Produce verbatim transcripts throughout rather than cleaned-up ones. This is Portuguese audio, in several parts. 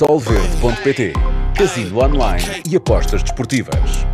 solverde ponto pt, casino online e apostas desportivas.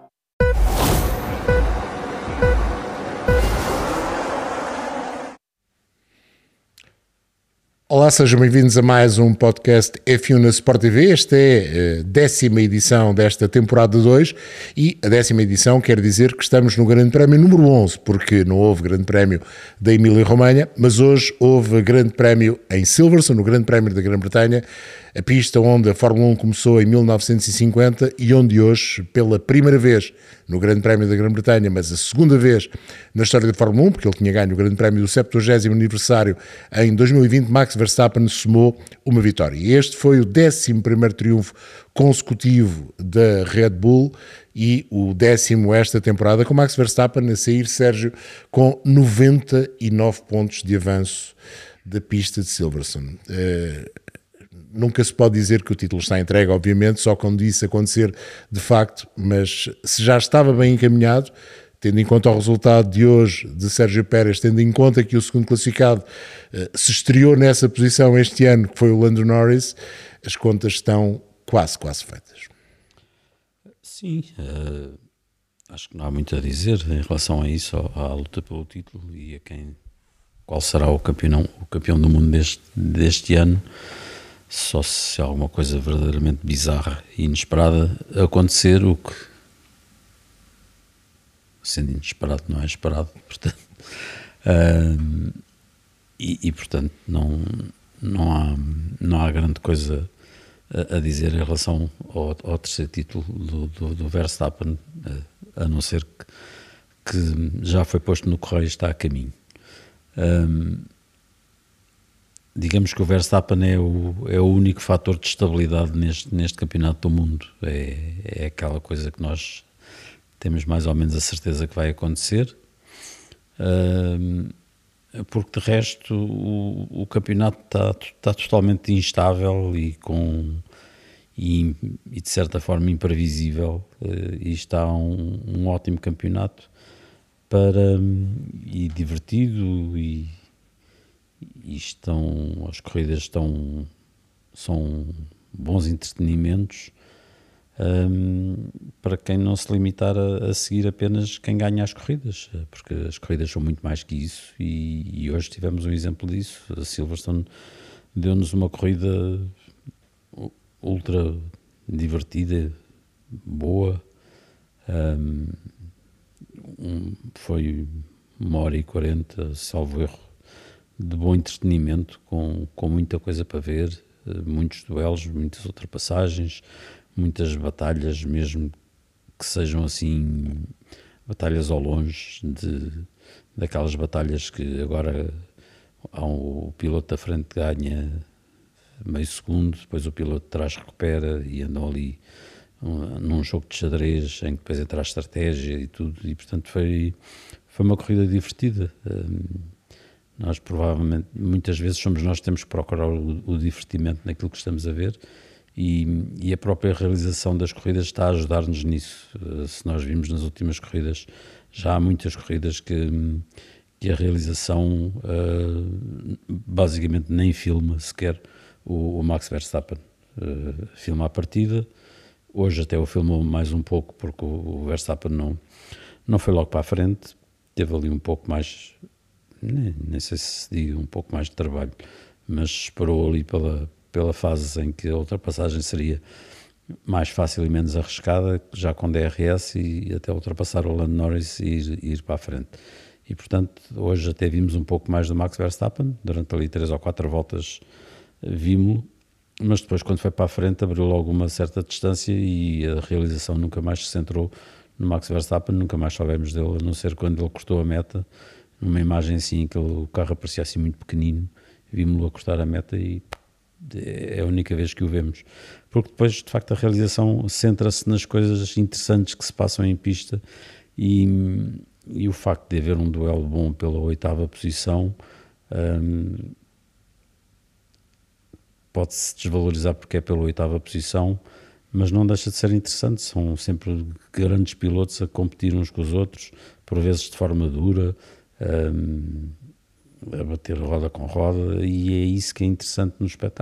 Olá, sejam bem-vindos a mais um podcast F um na Sport T V. Esta é a décima edição desta temporada dois e a décima edição quer dizer que estamos no Grande Prémio número onze, porque não houve Grande Prémio da Emília-Romanha, mas hoje houve Grande Prémio em Silverstone, no Grande Prémio da Grã-Bretanha, a pista onde a Fórmula um começou em mil novecentos e cinquenta e onde hoje, pela primeira vez no Grande Prémio da Grã-Bretanha, mas a segunda vez na história da Fórmula um, porque ele tinha ganho o Grande Prémio do septuagésimo aniversário em dois mil e vinte, Max Verstappen somou uma vitória. E este foi o décimo primeiro triunfo consecutivo da Red Bull e o décimo esta temporada, com Max Verstappen a sair, Sérgio, com noventa e nove pontos de avanço da pista de Silverstone. Uh, Nunca se pode dizer que o título está entregue, obviamente, só quando isso acontecer de facto, mas se já estava bem encaminhado, tendo em conta o resultado de hoje de Sérgio Pérez, tendo em conta que o segundo classificado uh, se estreou nessa posição este ano, que foi o Lando Norris, as contas estão quase, quase feitas. Sim, uh, acho que não há muito a dizer em relação a isso, à luta pelo título e a quem, qual será o campeão, o campeão do mundo deste, deste ano. Só se alguma coisa verdadeiramente bizarra e inesperada acontecer, o que, sendo inesperado, não é esperado, portanto, uh, e, e portanto não, não, há, não há grande coisa a, a dizer em relação ao, ao terceiro título do, do, do Verstappen, a, a não ser que, que já foi posto no correio e está a caminho. Um, Digamos que o Verstappen é o, é o único fator de estabilidade neste, neste campeonato do mundo. É, é aquela coisa que nós temos mais ou menos a certeza que vai acontecer, uh, porque de resto o, o campeonato está, está totalmente instável e, com, e, e de certa forma imprevisível, uh, e está um, um ótimo campeonato para, e divertido e E estão, as corridas estão, são bons entretenimentos, um, para quem não se limitar a, a seguir apenas quem ganha as corridas, porque as corridas são muito mais que isso e, e hoje tivemos um exemplo disso. A Silverstone deu-nos uma corrida ultra divertida, boa, um, um, foi uma hora e quarenta, salvo erro, de bom entretenimento, com, com muita coisa para ver, muitos duelos, muitas ultrapassagens, muitas batalhas, mesmo que sejam assim, batalhas ao longe, de, daquelas batalhas que agora há um, o piloto da frente ganha meio segundo, depois o piloto de trás recupera e andam ali um, num jogo de xadrez em que depois entra a estratégia e tudo, e portanto foi, foi uma corrida divertida. Um, Nós provavelmente, muitas vezes somos nós que temos que procurar o, o divertimento naquilo que estamos a ver e, e a própria realização das corridas está a ajudar-nos nisso. Uh, se nós vimos nas últimas corridas, já há muitas corridas que, que a realização uh, basicamente nem filma sequer o, o Max Verstappen. Uh, filma a partida, hoje até o filmou mais um pouco porque o, o Verstappen não, não foi logo para a frente, teve ali um pouco mais... Nem, nem sei se digo um pouco mais de trabalho, mas esperou ali pela, pela fase em que a ultrapassagem seria mais fácil e menos arriscada, já com D R S, e até ultrapassar o Lando Norris e ir, ir para a frente. E portanto hoje até vimos um pouco mais do Max Verstappen, durante ali três ou quatro voltas vimos-lo, mas depois quando foi para a frente abriu logo uma certa distância e a realização nunca mais se centrou no Max Verstappen, nunca mais soubemos dele, a não ser quando ele cortou a meta. Numa imagem assim, que o carro aparecia assim muito pequenino, vimos-lo a cortar a meta e é a única vez que o vemos. Porque depois, de facto, a realização centra-se nas coisas interessantes que se passam em pista e, e o facto de haver um duelo bom pela oitava posição um, pode-se desvalorizar porque é pela oitava posição, mas não deixa de ser interessante. São sempre grandes pilotos a competir uns com os outros, por vezes de forma dura, Um, a bater roda com roda, e é isso que é interessante no espetáculo.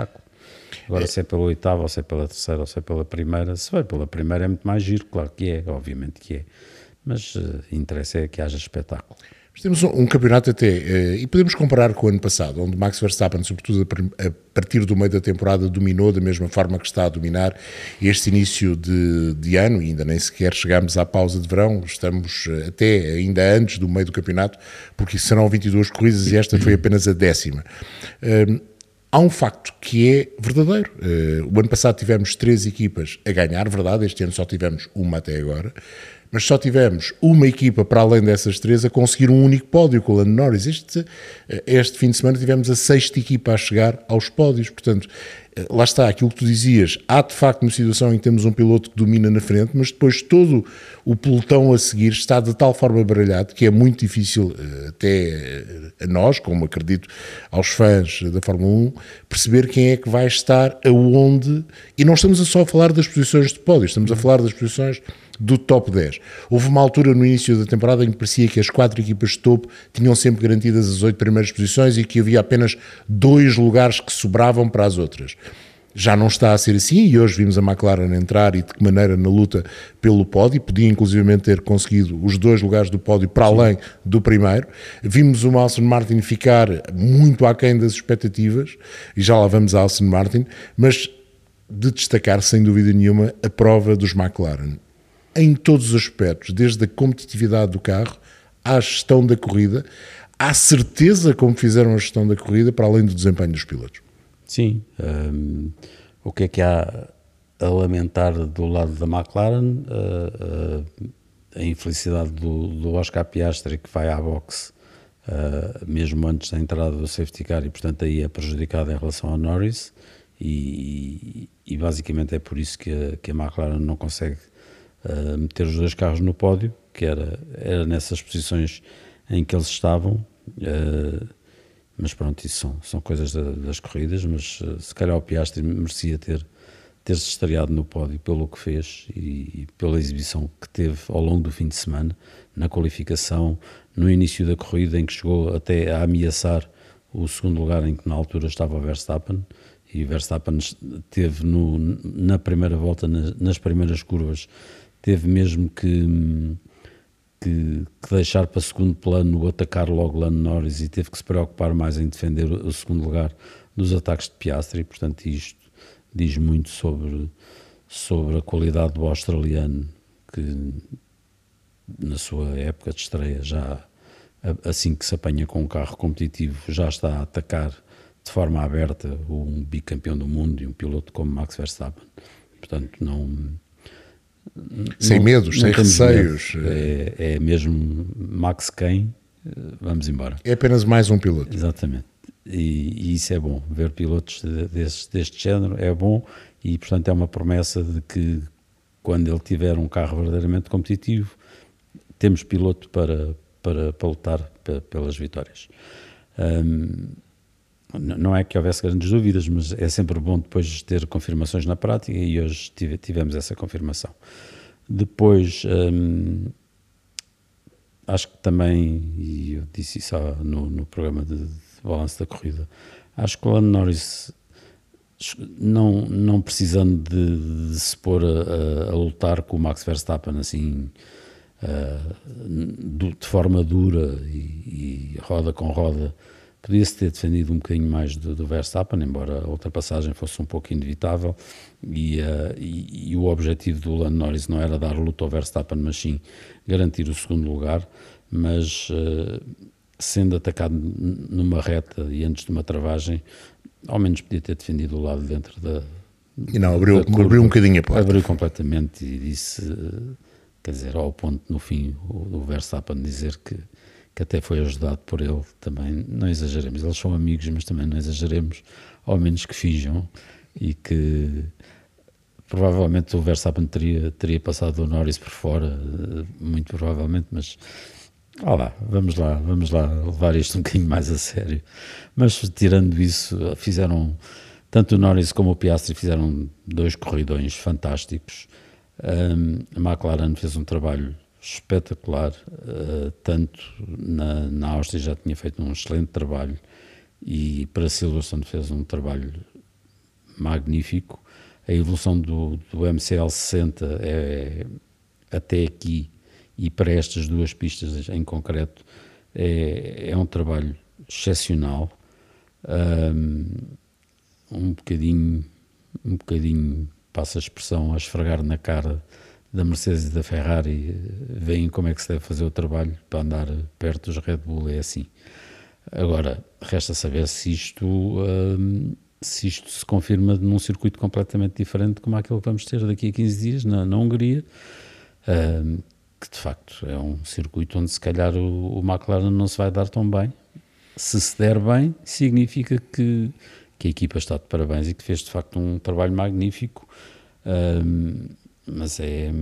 Agora, se é pela oitava, ou se é pela terceira, ou se é pela primeira, se vai pela primeira é muito mais giro, claro que é, obviamente que é, mas uh, interessa é que haja espetáculo. Temos um, um campeonato até, uh, e podemos comparar com o ano passado, onde Max Verstappen, sobretudo a, a partir do meio da temporada, dominou da mesma forma que está a dominar este início de, de ano, e ainda nem sequer chegámos à pausa de verão, estamos uh, até ainda antes do meio do campeonato, porque serão vinte e duas corridas e esta foi apenas a décima. Uh, Há um facto que é verdadeiro. Uh, o ano passado tivemos três equipas a ganhar, verdade, este ano só tivemos uma até agora, mas só tivemos uma equipa para além dessas três a conseguir um único pódio com o Lando Norris. Este, este fim de semana tivemos a sexta equipa a chegar aos pódios, portanto, lá está, aquilo que tu dizias, há de facto uma situação em que temos um piloto que domina na frente, mas depois todo o pelotão a seguir está de tal forma baralhado que é muito difícil até a nós, como acredito aos fãs da Fórmula um, perceber quem é que vai estar aonde, e não estamos só a falar das posições de pódio, estamos a falar das posições do top dez. Houve uma altura no início da temporada em que parecia que as quatro equipas de topo tinham sempre garantidas as oito primeiras posições e que havia apenas dois lugares que sobravam para as outras. Já não está a ser assim e hoje vimos a McLaren entrar e de que maneira na luta pelo pódio, podia inclusivamente ter conseguido os dois lugares do pódio para além do primeiro. Vimos o Aston Martin ficar muito aquém das expectativas e já lá vamos a Aston Martin, mas de destacar sem dúvida nenhuma a prova dos McLaren. Em todos os aspectos, desde a competitividade do carro à gestão da corrida, à certeza como fizeram a gestão da corrida, para além do desempenho dos pilotos. Sim, um, o que é que há a lamentar do lado da McLaren? Uh, uh, a infelicidade do, do Oscar Piastri, que vai à boxe uh, mesmo antes da entrada do safety car e portanto aí é prejudicado em relação ao Norris e, e basicamente é por isso que a, que a McLaren não consegue Uh, meter os dois carros no pódio, que era, era nessas posições em que eles estavam, uh, mas pronto, isso são, são coisas da, das corridas, mas uh, se calhar o Piastri merecia ter, ter-se estreado no pódio pelo que fez e, e pela exibição que teve ao longo do fim de semana, na qualificação, no início da corrida em que chegou até a ameaçar o segundo lugar em que na altura estava o Verstappen, e o Verstappen teve no, na primeira volta, nas, nas primeiras curvas, teve mesmo que, que, que deixar para segundo plano, atacar logo Lando Norris e teve que se preocupar mais em defender o, o segundo lugar dos ataques de Piastri, portanto isto diz muito sobre, sobre a qualidade do australiano, que na sua época de estreia, já assim que se apanha com um carro competitivo, já está a atacar de forma aberta um bicampeão do mundo e um piloto como Max Verstappen, portanto não... Sem não, medos, não sem receios. É, é mesmo Max quem, vamos embora. É apenas mais um piloto. Exatamente. E, e isso é bom, ver pilotos deste, deste género é bom e portanto é uma promessa de que quando ele tiver um carro verdadeiramente competitivo, temos piloto para, para, para lutar pelas vitórias. Um, não é que houvesse grandes dúvidas, mas é sempre bom depois ter confirmações na prática e hoje tive, tivemos essa confirmação. Depois, hum, acho que também, e eu disse isso no, no programa de, de balanço da corrida, acho que o Lando Norris, não, não precisando de, de se pôr a, a, a lutar com o Max Verstappen assim, uh, de forma dura e, e roda com roda, podia-se ter defendido um bocadinho mais do, do Verstappen, embora a ultrapassagem fosse um pouco inevitável e, uh, e, e o objetivo do Lando Norris não era dar luta ao Verstappen, mas sim garantir o segundo lugar, mas uh, sendo atacado numa reta e antes de uma travagem, ao menos podia ter defendido o lado dentro da... E não, abriu, abriu um bocadinho a porta. Abriu completamente e disse, uh, quer dizer, ao ponto no fim o, o Verstappen dizer que que até foi ajudado por ele, também não exageremos, eles são amigos, mas também não exageremos, ao menos que finjam, e que provavelmente o Verstappen teria, teria passado o Norris por fora, muito provavelmente, mas ah lá, vamos lá, vamos lá levar isto um bocadinho mais a sério. Mas tirando isso, fizeram, tanto o Norris como o Piastri fizeram dois corridões fantásticos. Um, a McLaren fez um trabalho espetacular, uh, tanto na, na Áustria já tinha feito um excelente trabalho e para Silverstone fez um trabalho magnífico. A evolução do, do M C L sessenta é, até aqui e para estas duas pistas em concreto é, é um trabalho excepcional, um, um bocadinho, um bocadinho, passa a expressão, a esfregar na cara da Mercedes e da Ferrari, veem como é que se deve fazer o trabalho para andar perto dos Red Bull, é assim. Agora, resta saber se isto, um, se isto se confirma num circuito completamente diferente como aquele que vamos ter daqui a quinze dias na, na Hungria, um, que de facto é um circuito onde se calhar o, o McLaren não se vai dar tão bem. Se se der bem, significa que, que a equipa está de parabéns e que fez de facto um trabalho magnífico, um, mas é,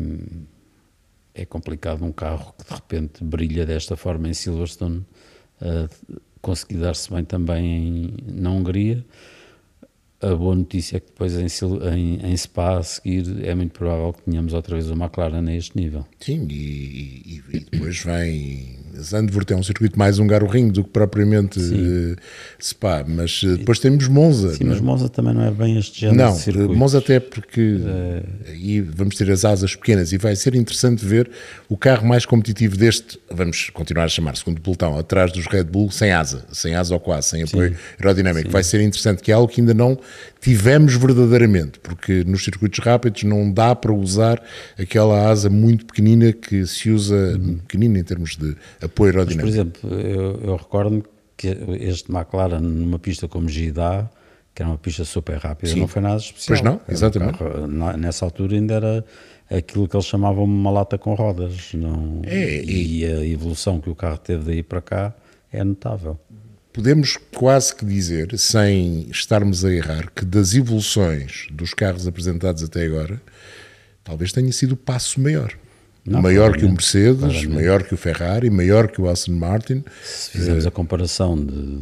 é complicado um carro que de repente brilha desta forma em Silverstone uh, conseguir dar-se bem também em, na Hungria. A boa notícia é que depois em, em, em Spa a seguir é muito provável que tenhamos outra vez o McLaren a este nível. Sim, e, e, e depois vem Zandvoort, é um circuito mais um garro-rinho do que propriamente uh, Spa, mas uh, depois temos Monza. Sim, não é? mas Monza também não é bem este género não, de circuito. Monza até porque é... aí vamos ter as asas pequenas e vai ser interessante ver o carro mais competitivo deste, vamos continuar a chamar segundo pelotão, atrás dos Red Bull, sem asa, sem asa ou quase, sem apoio Sim. aerodinâmico. Sim. Vai ser interessante, que é algo que ainda não tivemos verdadeiramente, porque nos circuitos rápidos não dá para usar aquela asa muito pequenina que se usa, uhum. pequenina em termos de apoio aerodinâmico. Mas, por exemplo, eu, eu recordo-me que este McLaren numa pista como Jeddah, que era uma pista super rápida, Sim. não foi nada especial. Pois não, exatamente. Um carro, nessa altura ainda era aquilo que eles chamavam uma lata com rodas. Não, é, e, e a evolução que o carro teve daí para cá é notável. Podemos quase que dizer, sem estarmos a errar, que das evoluções dos carros apresentados até agora, talvez tenha sido o passo maior. Não, maior que o Mercedes, claramente. Maior que o Ferrari, maior que o Aston Martin. Se fizermos uh, a comparação de,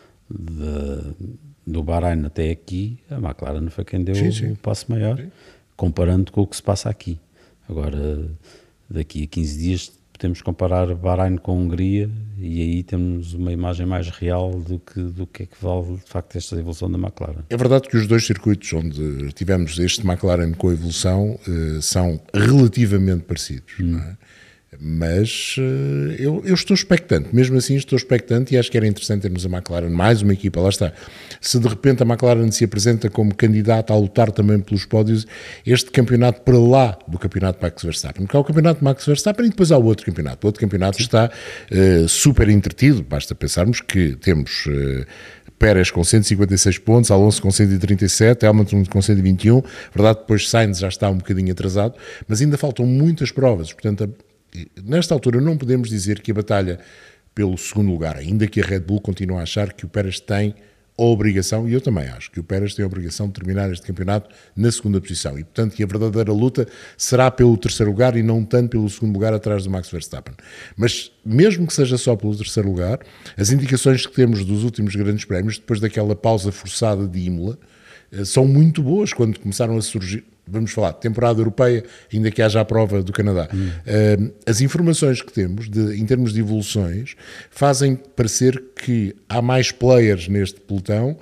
de, do Bahrein até aqui, a McLaren foi quem deu sim, sim. o passo maior, sim. comparando com o que se passa aqui. Agora, daqui a quinze dias, podemos comparar Bahrein com a Hungria e aí temos uma imagem mais real do que, do que é que vale de facto esta evolução da McLaren. É verdade que os dois circuitos onde tivemos este McLaren com a evolução uh, são relativamente parecidos, hum. não é? Mas uh, eu, eu estou expectante, mesmo assim estou expectante e acho que era interessante termos a McLaren, mais uma equipa, lá está. Se de repente a McLaren se apresenta como candidata a lutar também pelos pódios, este campeonato para lá do campeonato de Max Verstappen, porque há o campeonato de Max Verstappen e depois há o outro campeonato. O outro campeonato Sim. está uh, super entretido, basta pensarmos que temos... Uh, Pérez com cento e cinquenta e seis pontos, Alonso com cento e trinta e sete, Hamilton com cento e vinte e um, verdade depois Sainz já está um bocadinho atrasado, mas ainda faltam muitas provas, portanto a nesta altura não podemos dizer que a batalha pelo segundo lugar, ainda que a Red Bull continue a achar que o Pérez tem a obrigação, e eu também acho que o Pérez tem a obrigação de terminar este campeonato na segunda posição, e portanto que a verdadeira luta será pelo terceiro lugar e não tanto pelo segundo lugar atrás do Max Verstappen. Mas mesmo que seja só pelo terceiro lugar, as indicações que temos dos últimos grandes prémios, depois daquela pausa forçada de Imola, são muito boas quando começaram a surgir. Vamos falar de temporada europeia, ainda que haja a prova do Canadá. Hum. Uh, as informações que temos, de, em termos de evoluções, fazem parecer que há mais players neste pelotão.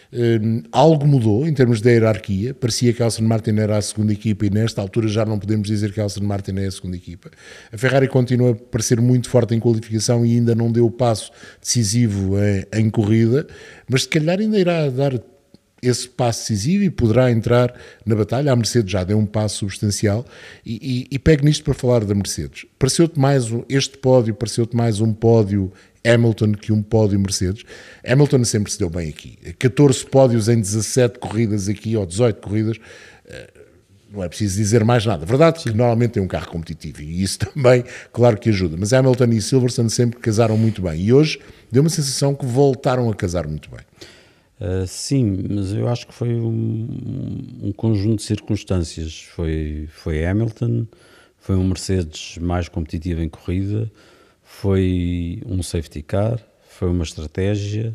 Uh, algo mudou em termos de hierarquia. Parecia que a Aston Martin era a segunda equipa e nesta altura já não podemos dizer que a Aston Martin é a segunda equipa. A Ferrari continua a parecer muito forte em qualificação e ainda não deu o passo decisivo em, em corrida, mas se calhar ainda irá dar esse passo decisivo e poderá entrar na batalha. A Mercedes já deu um passo substancial e, e, e pego nisto para falar da Mercedes. Pareceu-te mais um, este pódio, pareceu-te mais um pódio Hamilton que um pódio Mercedes. Hamilton sempre se deu bem aqui. catorze pódios em dezassete corridas aqui, ou dezoito corridas, não é preciso dizer mais nada. Verdade que normalmente tem um carro competitivo e isso também, claro que ajuda. Mas Hamilton e Silverstone sempre casaram muito bem e hoje deu uma sensação que voltaram a casar muito bem. Uh, sim, mas eu acho que foi um, um conjunto de circunstâncias. Foi, foi Hamilton, foi um Mercedes mais competitivo em corrida, foi um safety car, foi uma estratégia,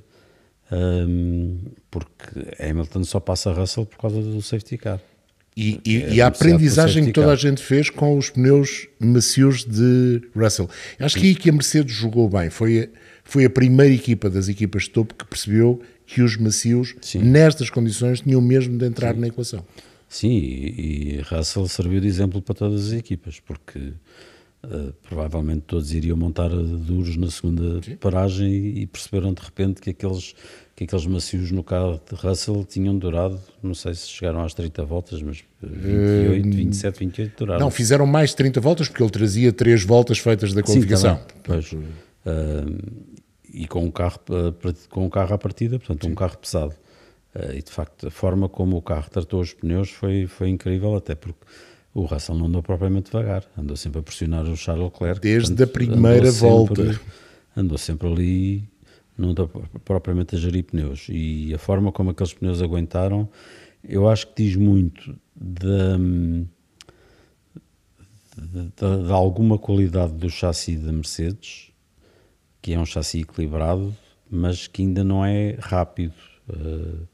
um, porque Hamilton só passa a Russell por causa do safety car. E, e, é e a aprendizagem que toda a gente fez com os pneus macios de Russell. Acho que aí que a Mercedes jogou bem. Foi a, foi a primeira equipa das equipas de topo que percebeu que os macios, Sim. nestas condições, tinham mesmo de entrar Sim. na equação. Sim, e, e Russell serviu de exemplo para todas as equipas, porque uh, provavelmente todos iriam montar duros na segunda Sim. paragem e, e perceberam de repente que aqueles, que aqueles macios no carro de Russell tinham durado, não sei se chegaram às trinta voltas, mas vinte e oito, vinte e sete, vinte e oito duraram. Não, fizeram mais de trinta voltas porque ele trazia três voltas feitas da qualificação. Sim, pois, uh, e com um carro, uh, com um carro à partida, portanto Sim. um carro pesado. Uh, e de facto a forma como o carro tratou os pneus foi, foi incrível, até porque o Russell não andou propriamente devagar, andou sempre a pressionar o Charles Leclerc. Desde portanto, a primeira andou volta. Sempre, andou sempre ali, não andou propriamente a gerir pneus. E a forma como aqueles pneus aguentaram, eu acho que diz muito de, de, de, de alguma qualidade do chassi da Mercedes, que é um chassi equilibrado, mas que ainda não é rápido. Uh,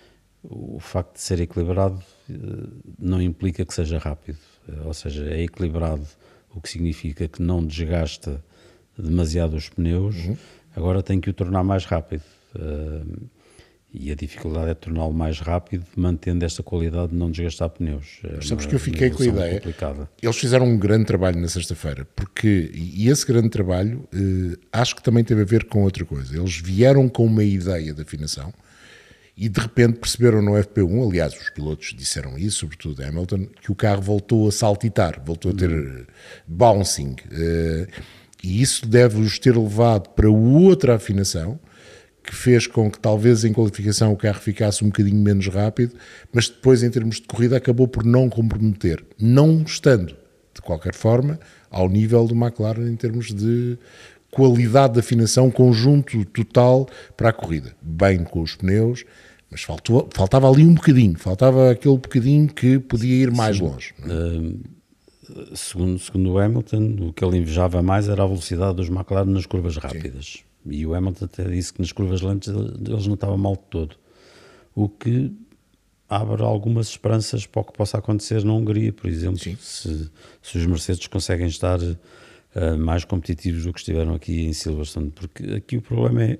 o facto de ser equilibrado uh, não implica que seja rápido, uh, ou seja, é equilibrado, o que significa que não desgasta demasiado os pneus, uhum. agora tem que o tornar mais rápido, uh, e a dificuldade é torná-lo mais rápido, mantendo esta qualidade de não desgastar pneus. É Sabes que eu fiquei com a ideia, complicada. Eles fizeram um grande trabalho na sexta-feira, porque, e esse grande trabalho uh, acho que também teve a ver com outra coisa, eles vieram com uma ideia de afinação, e de repente perceberam no F P um, aliás os pilotos disseram isso, sobretudo Hamilton, que o carro voltou a saltitar, voltou a ter uh, bouncing, uh, e isso deve-os ter levado para outra afinação, que fez com que talvez em qualificação o carro ficasse um bocadinho menos rápido, mas depois em termos de corrida acabou por não comprometer, não estando, de qualquer forma, ao nível do McLaren em termos de qualidade de afinação, conjunto total para a corrida, bem com os pneus, mas faltou, faltava ali um bocadinho, faltava aquele bocadinho que podia ir mais Sim. longe. Não é? uh, segundo, segundo o Hamilton, o que ele invejava mais era a velocidade dos McLaren nas curvas rápidas. Sim. E o Hamilton até disse que nas curvas lentas eles não estavam mal de todo. O que abre algumas esperanças para o que possa acontecer na Hungria, por exemplo, se, se os Mercedes conseguem estar uh, mais competitivos do que estiveram aqui em Silverstone, porque aqui o problema é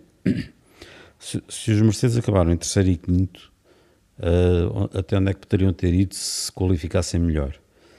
se, se os Mercedes acabaram em terceiro e quinto, uh, até onde é que poderiam ter ido se qualificassem melhor?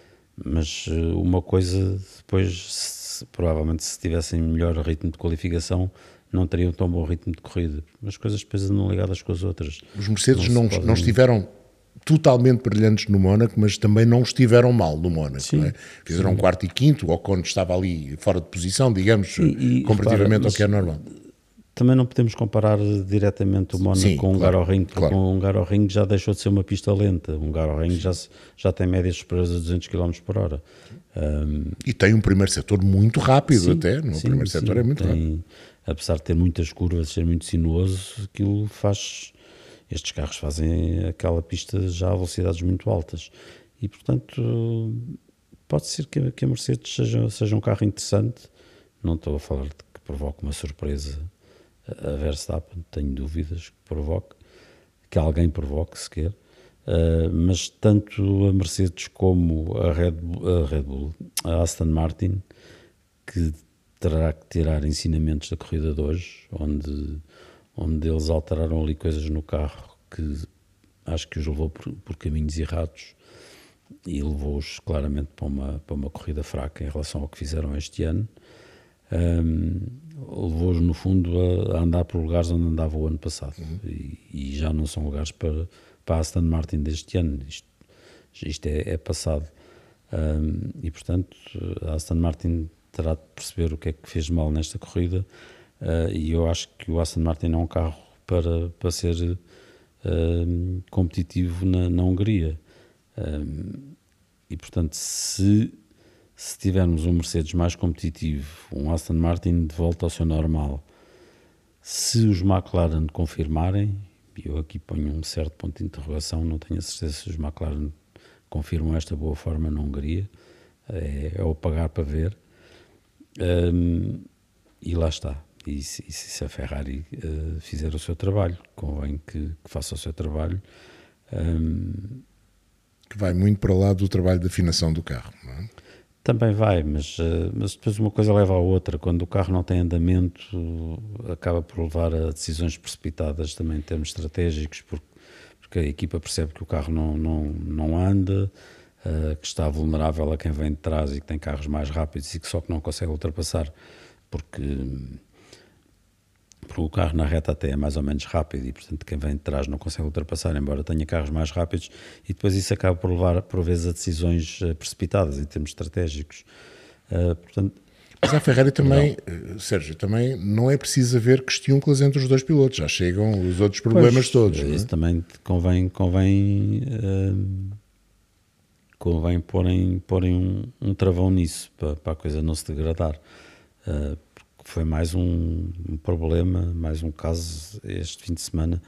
Mas uh, uma coisa depois, se, provavelmente se tivessem melhor ritmo de qualificação, não teriam tão bom ritmo de corrida. As coisas depois andam ligadas com as outras. Os Mercedes não, não, podem... não estiveram totalmente brilhantes no Mónaco, mas também não estiveram mal no Mónaco. Sim, não é? Fizeram sim. quarto e quinto, ou quando estava ali fora de posição, digamos, sim, e, comparativamente repara, ao que é normal. Também não podemos comparar diretamente o Mónaco sim, com o claro, Hungaroring, porque claro. o Hungaroring já deixou de ser uma pista lenta. O Hungaroring já, já tem médias superiores a duzentos quilómetros por hora. Um, e tem um primeiro setor muito rápido sim, até. No sim, primeiro setor sim, é muito tem, rápido. Apesar de ter muitas curvas, ser muito sinuoso, aquilo faz... Estes carros fazem aquela pista já a velocidades muito altas. E, portanto, pode ser que a, que a Mercedes seja, seja um carro interessante. Não estou a falar de que provoque uma surpresa a Verstappen, tenho dúvidas que provoque, que alguém provoque sequer. Uh, mas tanto a Mercedes como a Red Bull, a, Red Bull, a Aston Martin, que terá que tirar ensinamentos da corrida de hoje, onde, onde eles alteraram ali coisas no carro que acho que os levou por, por caminhos errados e levou-os claramente para uma, para uma corrida fraca em relação ao que fizeram este ano. Um, levou-os no fundo a, a andar por lugares onde andava o ano passado uhum. e, e já não são lugares para, para a Aston Martin deste ano. Isto, isto é, é passado um, e portanto a Aston Martin terá de perceber o que é que fez mal nesta corrida, uh, e eu acho que o Aston Martin é um carro para, para ser uh, competitivo na, na Hungria. Um, e portanto, se, se tivermos um Mercedes mais competitivo, um Aston Martin de volta ao seu normal, se os McLaren confirmarem, eu aqui ponho um certo ponto de interrogação, não tenho a certeza se os McLaren confirmam esta boa forma na Hungria, é, é o pagar para ver. Um, e lá está. E se, e se a Ferrari uh, fizer o seu trabalho, convém que, que faça o seu trabalho. Um, que vai muito para lá do trabalho de afinação do carro, não é? Também vai, mas, mas depois uma coisa leva à outra. Quando o carro não tem andamento, acaba por levar a decisões precipitadas também em termos estratégicos, porque, porque a equipa percebe que o carro não, não, não anda, uh, que está vulnerável a quem vem de trás e que tem carros mais rápidos e que só que não consegue ultrapassar, porque, porque o carro na reta até é mais ou menos rápido e, portanto, quem vem de trás não consegue ultrapassar, embora tenha carros mais rápidos, e depois isso acaba por levar, por vezes, a decisões precipitadas em termos estratégicos. Uh, portanto, Mas a Ferrari também, não. Sérgio, também não é preciso haver questiúnculas entre os dois pilotos, já chegam os outros problemas pois, todos. Isso é? também convém, convém, uh, convém porem, porem um, um travão nisso, para, para a coisa não se degradar. Uh, Foi mais um, um problema, mais um caso este fim de semana.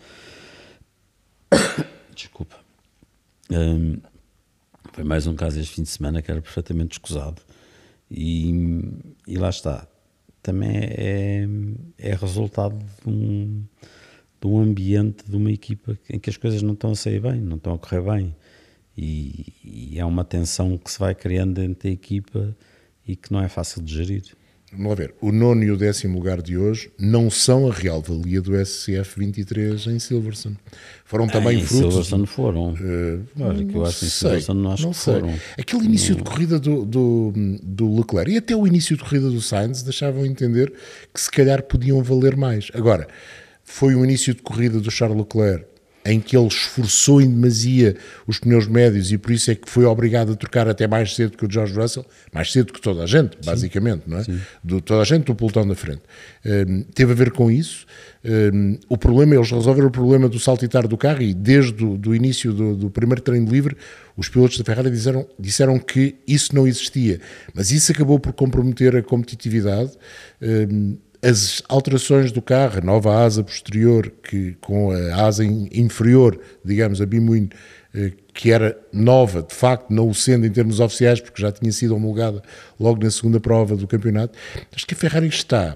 Desculpa. Um, foi mais um caso este fim de semana que era perfeitamente escusado. E, e lá está. Também é, é resultado de um, de um ambiente, de uma equipa em que as coisas não estão a sair bem, não estão a correr bem. E, e é uma tensão que se vai criando dentro da equipa e que não é fácil de gerir. Vamos lá ver, o nono e o décimo lugar de hoje não são a real valia do S C F vinte e três em Silverstone. Foram também em frutos... Em Silverstone foram. Uh, Olha, que eu acho que em sei, Silverstone não acho não que sei. foram. Aquele início não. de corrida do, do, do Leclerc e até o início de corrida do Sainz deixavam entender que se calhar podiam valer mais. Agora, foi o início de corrida do Charles Leclerc em que ele esforçou em demasia os pneus médios e por isso é que foi obrigado a trocar até mais cedo que o George Russell, mais cedo que toda a gente, sim, basicamente, não é? Do, toda a gente do pelotão da frente. Um, teve a ver com isso. Um, o problema, eles resolveram o problema do saltitar do carro e desde o do início do, do primeiro treino livre, os pilotos da Ferrari disseram, disseram que isso não existia, mas isso acabou por comprometer a competitividade. Um, As alterações do carro, a nova asa posterior, que, com a asa inferior, digamos, a bimunho, que era nova, de facto, não o sendo em termos oficiais, porque já tinha sido homologada logo na segunda prova do campeonato, acho que a Ferrari está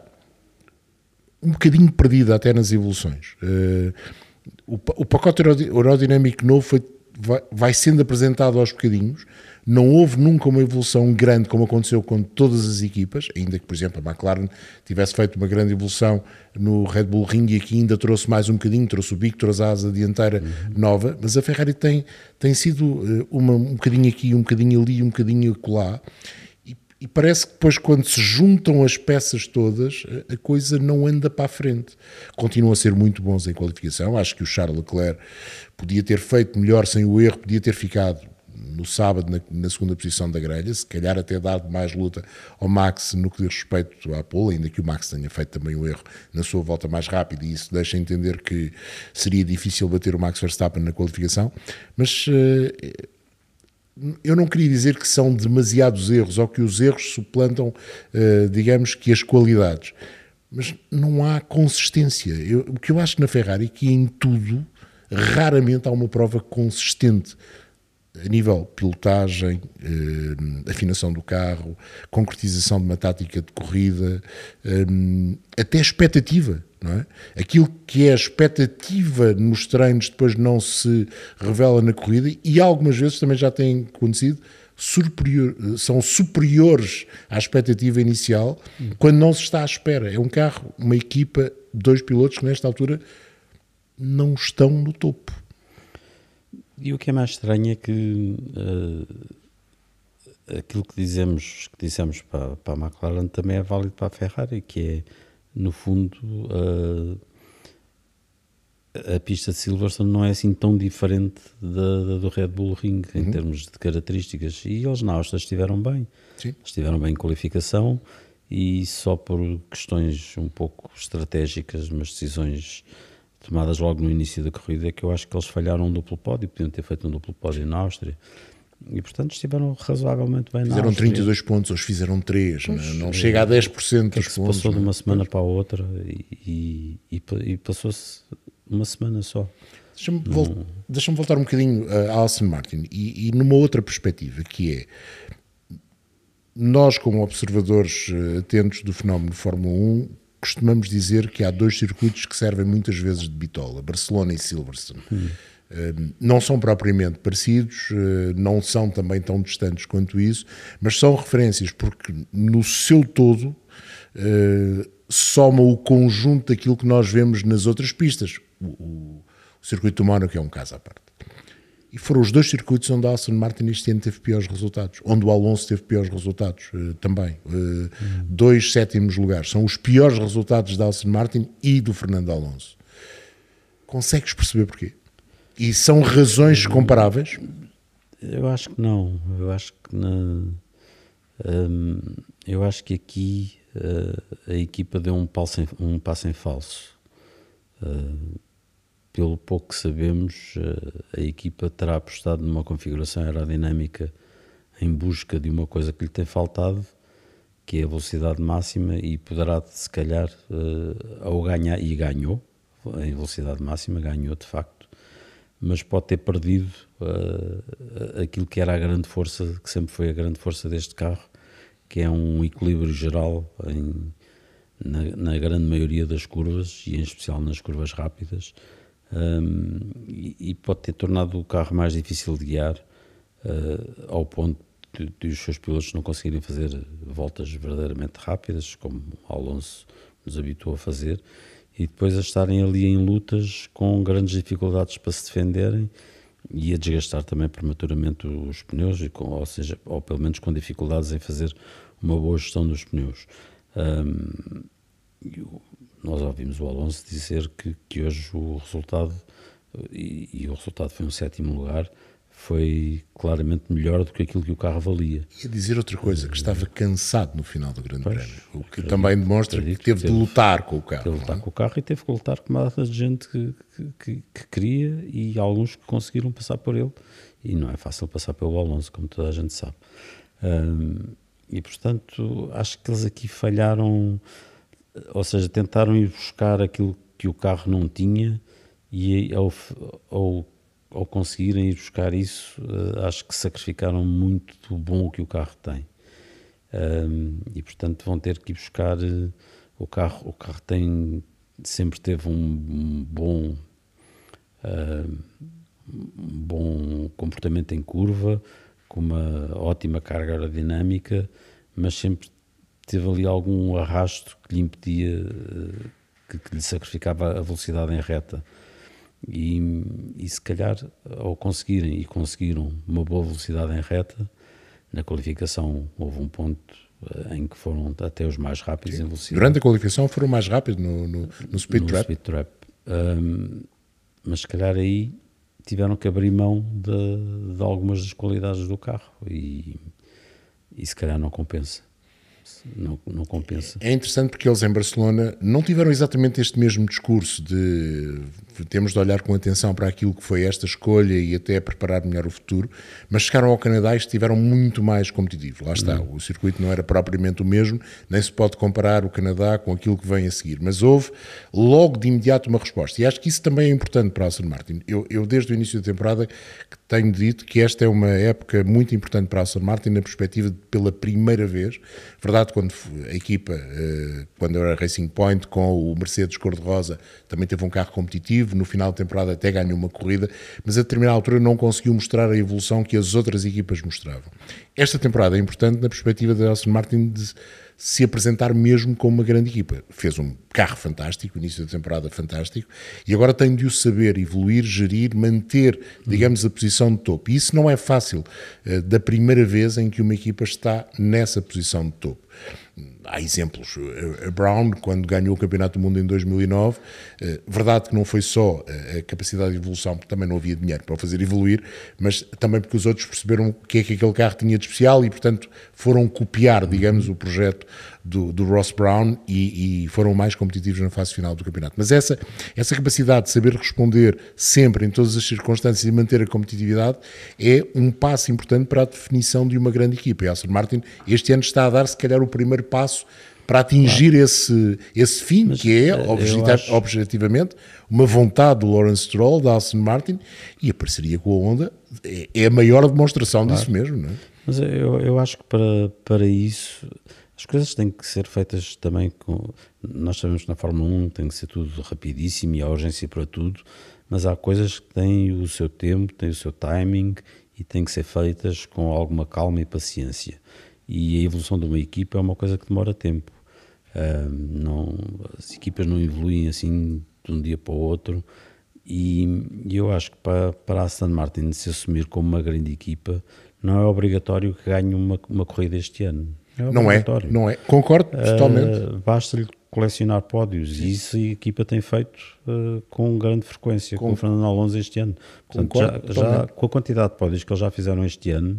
um bocadinho perdida até nas evoluções. O pacote aerodinâmico novo foi, vai, vai sendo apresentado aos bocadinhos. Não houve nunca uma evolução grande como aconteceu com todas as equipas, ainda que, por exemplo, a McLaren tivesse feito uma grande evolução no Red Bull Ring e aqui ainda trouxe mais um bocadinho, trouxe o bico, trouxe a asa dianteira uhum. nova, mas a Ferrari tem, tem sido uma, um bocadinho aqui, um bocadinho ali, um bocadinho acolá, e, e parece que depois quando se juntam as peças todas, a coisa não anda para a frente. Continuam a ser muito bons em qualificação, acho que o Charles Leclerc podia ter feito melhor sem o erro, podia ter ficado no sábado na, na segunda posição da grelha, se calhar até dado mais luta ao Max no que diz respeito à pole, ainda que o Max tenha feito também um erro na sua volta mais rápida e isso deixa entender que seria difícil bater o Max Verstappen na qualificação, mas uh, eu não queria dizer que são demasiados erros ou que os erros suplantam, uh, digamos que as qualidades, mas não há consistência. Eu, o que eu acho na Ferrari é que em tudo raramente há uma prova consistente a nível pilotagem, eh, afinação do carro, concretização de uma tática de corrida, eh, até expectativa, não é? Aquilo que é a expectativa nos treinos depois não se revela na corrida e algumas vezes também já tem acontecido, superior, são superiores à expectativa inicial hum. quando não se está à espera. É um carro, uma equipa, dois pilotos que nesta altura não estão no topo. E o que é mais estranho é que uh, aquilo que dizemos, que dissemos para, para a McLaren também é válido para a Ferrari, que é, no fundo, uh, a pista de Silverstone não é assim tão diferente da, da do Red Bull Ring, uhum. em termos de características. E eles na Áustria estiveram bem. Sim. Estiveram bem em qualificação e só por questões um pouco estratégicas, mas decisões tomadas logo no início da corrida, é que eu acho que eles falharam um duplo pódio, podiam ter feito um duplo pódio na Áustria, e portanto estiveram razoavelmente bem fizeram na Áustria. trinta e dois pontos, eles fizeram três, pois, não, não chega a dez por cento dos se pontos. Passou não? de uma semana pois. para a outra e, e, e passou-se uma semana só. Deixa-me, não... vol- deixa-me voltar um bocadinho a Aston Martin e, e numa outra perspectiva, que é, nós como observadores atentos do fenómeno de Fórmula um, costumamos dizer que há dois circuitos que servem muitas vezes de bitola, Barcelona e Silverstone. Hum. Não são propriamente parecidos, não são também tão distantes quanto isso, mas são referências porque no seu todo soma o conjunto daquilo que nós vemos nas outras pistas. O, o, o circuito do Mónaco é um caso à parte. E foram os dois circuitos onde a Aston Martin este ano teve piores resultados, onde o Alonso teve piores resultados uh, também. Uh, uhum. Dois sétimos lugares. São os piores resultados da Aston Martin e do Fernando Alonso. Consegues perceber porquê? E são razões comparáveis? Eu acho que não. Eu acho que na, um, eu acho que aqui uh, a equipa deu um passo em, um passo em falso. Uh, Pelo pouco que sabemos, a equipa terá apostado numa configuração aerodinâmica em busca de uma coisa que lhe tem faltado, que é a velocidade máxima, e poderá, se calhar, ao ganhar, e ganhou, em velocidade máxima, ganhou de facto, mas pode ter perdido aquilo que era a grande força, que sempre foi a grande força deste carro, que é um equilíbrio geral em, na, na grande maioria das curvas, e em especial nas curvas rápidas. Um, e, e pode ter tornado o carro mais difícil de guiar, uh, ao ponto de, de os seus pilotos não conseguirem fazer voltas verdadeiramente rápidas, como Alonso nos habituou a fazer, e depois a estarem ali em lutas com grandes dificuldades para se defenderem e a desgastar também prematuramente os pneus, e com, ou seja, ou pelo menos com dificuldades em fazer uma boa gestão dos pneus. Um, e o, Nós ouvimos o Alonso dizer que, que hoje o resultado, e, e o resultado foi um sétimo lugar, foi claramente melhor do que aquilo que o carro valia. E a dizer outra coisa, que estava cansado no final do Grande pois, Prémio, o que também demonstra que teve, teve de lutar com o carro. Teve de lutar com o carro e teve que lutar com uma data de gente que, que, que queria, e alguns que conseguiram passar por ele, e não é fácil passar pelo Alonso, como toda a gente sabe. Um, e portanto, acho que eles aqui falharam. Ou seja, tentaram ir buscar aquilo que o carro não tinha, e ao, ao, ao conseguirem ir buscar isso, acho que sacrificaram muito do bom que o carro tem. Um, e portanto vão ter que ir buscar o carro. O carro tem, sempre teve um, um bom um, um bom comportamento em curva, com uma ótima carga aerodinâmica, mas sempre teve ali algum arrasto que lhe impedia, que, que lhe sacrificava a velocidade em reta. E, e se calhar, ao conseguirem, e conseguiram uma boa velocidade em reta, na qualificação houve um ponto em que foram até os mais rápidos. Sim. Em velocidade. Durante a qualificação foram mais rápidos no, no, no speed no trap. Speed trap. Um, mas se calhar aí tiveram que abrir mão de, de algumas das qualidades do carro, e, e se calhar não compensa. Não, não compensa. É interessante porque eles em Barcelona não tiveram exatamente este mesmo discurso de temos de olhar com atenção para aquilo que foi esta escolha e até preparar melhor o futuro, mas chegaram ao Canadá e estiveram muito mais competitivos. Lá está, uhum. O circuito não era propriamente o mesmo, nem se pode comparar o Canadá com aquilo que vem a seguir, mas houve logo de imediato uma resposta, e acho que isso também é importante para a Aston Martin. Eu, eu desde o início da temporada tenho dito que esta é uma época muito importante para a Aston Martin na perspectiva de, pela primeira vez, verdade, quando a equipa, quando era Racing Point com o Mercedes cor-de-rosa, também teve um carro competitivo, no final da temporada até ganhou uma corrida, mas a determinada altura não conseguiu mostrar a evolução que as outras equipas mostravam. Esta temporada é importante na perspectiva da Aston Martin de se apresentar mesmo como uma grande equipa. Fez um carro fantástico, início da temporada fantástico, e agora tem de o saber evoluir, gerir, manter, digamos, a posição de topo. E isso não é fácil uh, da primeira vez em que uma equipa está nessa posição de topo. Há exemplos. A Brown, quando ganhou o Campeonato do Mundo em dois mil e nove, verdade que não foi só a capacidade de evolução, porque também não havia dinheiro para o fazer evoluir, mas também porque os outros perceberam o que é que aquele carro tinha de especial e, portanto, foram copiar, digamos, o projeto do, do Ross Brown e, e foram mais competitivos na fase final do campeonato. Mas essa, essa capacidade de saber responder sempre, em todas as circunstâncias, e manter a competitividade é um passo importante para a definição de uma grande equipa. E a Aston Martin este ano está a dar, se calhar, o primeiro passo para atingir claro. esse, esse fim, mas, que é, objetiv- acho... objetivamente, uma vontade do Lawrence Stroll, da Aston Martin, e a parceria com a Honda é, é a maior demonstração claro. disso mesmo, não é? Mas eu, eu acho que para, para isso as coisas têm que ser feitas também com... Nós sabemos que na Fórmula um tem que ser tudo rapidíssimo e há urgência para tudo, mas há coisas que têm o seu tempo, têm o seu timing e têm que ser feitas com alguma calma e paciência. E a evolução de uma equipa é uma coisa que demora tempo. Uh, não, as equipas não evoluem assim de um dia para o outro, e, e eu acho que para, para a Aston Martin se assumir como uma grande equipa, não é obrigatório que ganhe uma, uma corrida este ano. É não é, não é. Concordo totalmente. Uh, basta-lhe colecionar pódios, e isso a equipa tem feito uh, com grande frequência, com, com o Fernando Alonso este ano. Portanto, já, já, com a quantidade de pódios que eles já fizeram este ano,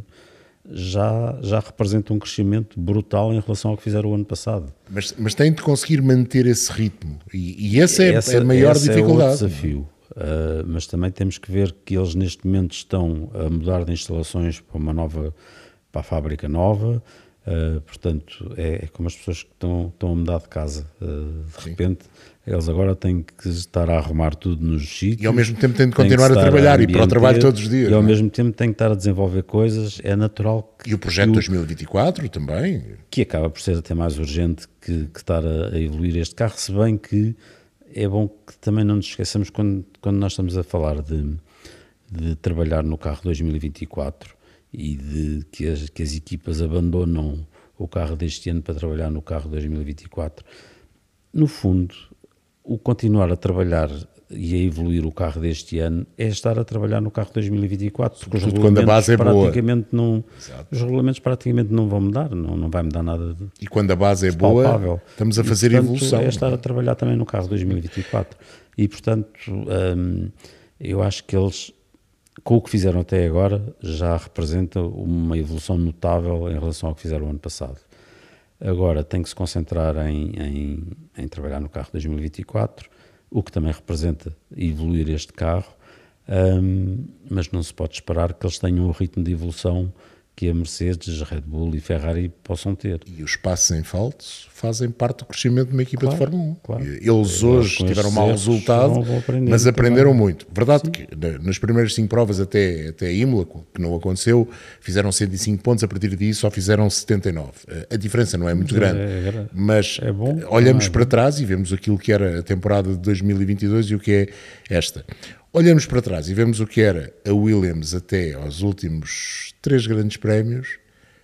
já, já representa um crescimento brutal em relação ao que fizeram o ano passado. Mas, mas tem de conseguir manter esse ritmo, e, e essa é essa, a maior essa dificuldade. É o desafio. Uh, mas também temos que ver que eles neste momento estão a mudar de instalações para uma nova, para a fábrica nova. Uh, portanto, é, é como as pessoas que estão, estão a mudar de casa. Uh, de Sim. repente, eles agora têm que estar a arrumar tudo nos sítios. E ao mesmo tempo têm de continuar a trabalhar a e para o trabalho todos os dias. E ao não é? mesmo tempo têm que estar a desenvolver coisas. É natural que... E o projeto que dois mil e vinte e quatro também. Que acaba por ser até mais urgente que, que estar a, a evoluir este carro, se bem que é bom que também não nos esqueçamos quando, quando nós estamos a falar de, de trabalhar no carro dois mil e vinte e quatro e de que as, que as equipas abandonam o carro deste ano para trabalhar no carro dois mil e vinte e quatro. No fundo, o continuar a trabalhar e a evoluir o carro deste ano é estar a trabalhar no carro dois mil e vinte e quatro, porque os quando a base é praticamente boa. Não, os regulamentos praticamente não vão mudar, não, não vai mudar nada de, e quando a base é boa, palpável. Estamos a fazer e, portanto, evolução. É estar a trabalhar também no carro dois mil e vinte e quatro. E, portanto, hum, eu acho que eles, com o que fizeram até agora, já representa uma evolução notável em relação ao que fizeram o ano passado. Agora tem que se concentrar em, em, em trabalhar no carro dois mil e vinte e quatro, o que também representa evoluir este carro, um, mas não se pode esperar que eles tenham o ritmo de evolução que a Mercedes, Red Bull e Ferrari possam ter. E os passos em falso fazem parte do crescimento de uma equipa claro, de Fórmula um. Claro. Eles hoje Com tiveram um mau resultado, aprender mas aprenderam também. muito. Verdade Sim. que nas primeiras cinco provas até, até Imola, que não aconteceu, fizeram cento e cinco pontos, a partir disso só fizeram setenta e nove. A diferença não é muito grande, é, é, mas é bom, olhamos é para trás e vemos aquilo que era a temporada de dois mil e vinte e dois e o que é esta. Olhamos para trás e vemos o que era a Williams até aos últimos três grandes prémios.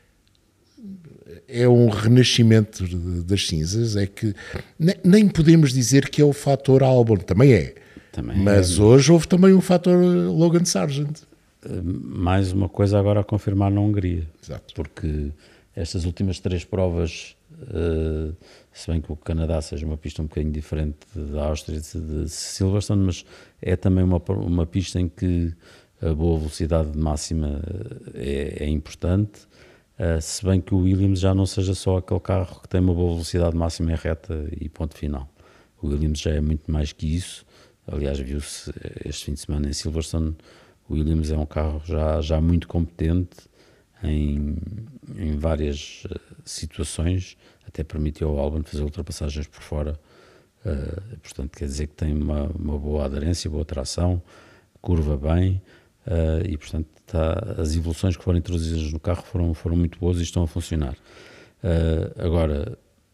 É um renascimento das cinzas, é que nem podemos dizer que é o fator Albon, também é, também mas é. Hoje houve também o fator Logan Sargent. Mais uma coisa agora a confirmar na Hungria, Exato. Porque estas últimas três provas, uh, se bem que o Canadá seja uma pista um bocadinho diferente da Áustria e de Silverstone, mas é também uma, uma pista em que a boa velocidade máxima é, é importante. Uh, se bem que o Williams já não seja só aquele carro que tem uma boa velocidade máxima em reta e ponto final. O Williams já é muito mais que isso. Aliás, viu-se este fim de semana em Silverstone, o Williams é um carro já, já muito competente em, em várias uh, situações, até permitiu ao Albon fazer ultrapassagens por fora. Uh, portanto, quer dizer que tem uma, uma boa aderência, boa tração, curva bem. Uh, e portanto tá, as evoluções que foram introduzidas no carro foram, foram muito boas e estão a funcionar. Uh, agora,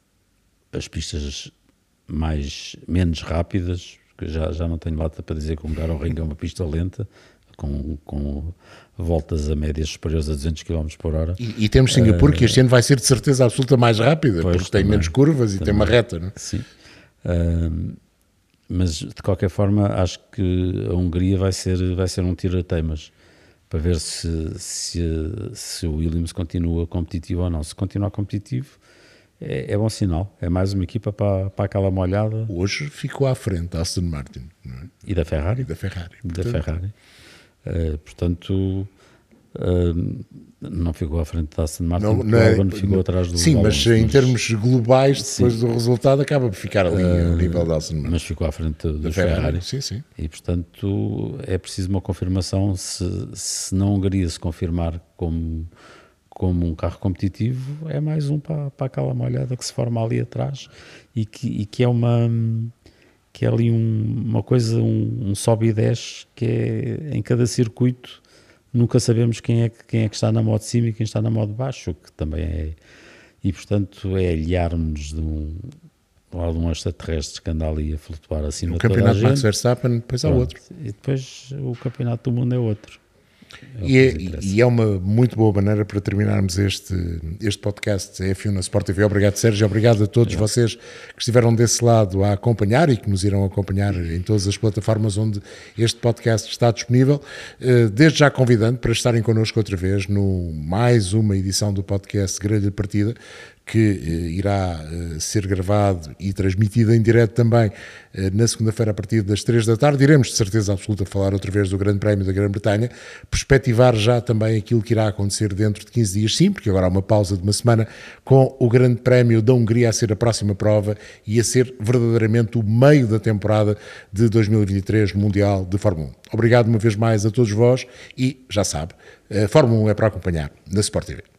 as pistas mais, menos rápidas, que já, já não tenho lata para dizer que o Hungaroring é uma pista lenta, com, com voltas a médias superiores a duzentos quilómetros por hora. E, e temos Singapura, uh, que este ano vai ser de certeza absoluta mais rápida, porque tem também, menos curvas e também, tem uma reta, não é? Sim. Uh, Mas, de qualquer forma, acho que a Hungria vai ser, vai ser um tiro-a-teimas para ver se, se, se o Williams continua competitivo ou não. Se continuar competitivo, é, é bom sinal. É mais uma equipa para, para aquela molhada. Hoje ficou à frente da Aston Martin, não é? E da Ferrari. E da Ferrari. Da portanto, Ferrari. Uh, portanto... Uh, não ficou à frente da Aston Martin, não, não é, Albon ficou não, atrás do Sim, Albon, mas em mas, termos globais, depois sim. do resultado, acaba por ficar ali uh, ao nível da Aston Martin. Mas ficou à frente do da Ferrari. Ferrari. Sim, sim. E, portanto, é preciso uma confirmação. Se, se na Hungria se confirmar como, como um carro competitivo, é mais um para, para aquela molhada que se forma ali atrás e que, e que é uma... que é ali um, uma coisa, um, um sobe e desce, que é em cada circuito. Nunca sabemos quem é, que, quem é que está na modo de cima e quem está na modo de baixo, o que também é... E, portanto, é aliarmos de um, ou algum extraterrestre que anda ali a flutuar acima O de toda a campeonato gente. Max Verstappen, depois há Pronto. outro. E depois o campeonato do mundo é outro. É o E que é, nos interessa. e é uma muito boa maneira para terminarmos este, este podcast F um na Sport T V. Obrigado, Sérgio. Obrigado a todos vocês que estiveram desse lado a acompanhar e que nos irão acompanhar em todas as plataformas onde este podcast está disponível. Desde já convidando para estarem connosco outra vez no mais uma edição do podcast Grelha de Partida, que eh, irá eh, ser gravado e transmitido em direto também eh, na segunda-feira a partir das três da tarde. Iremos, de certeza absoluta, falar outra vez do Grande Prémio da Grã-Bretanha, perspectivar já também aquilo que irá acontecer dentro de quinze dias, sim, porque agora há uma pausa de uma semana, com o Grande Prémio da Hungria a ser a próxima prova e a ser verdadeiramente o meio da temporada de dois mil e vinte e três no Mundial de Fórmula um. Obrigado uma vez mais a todos vós e, já sabe, a Fórmula um é para acompanhar na Sport T V.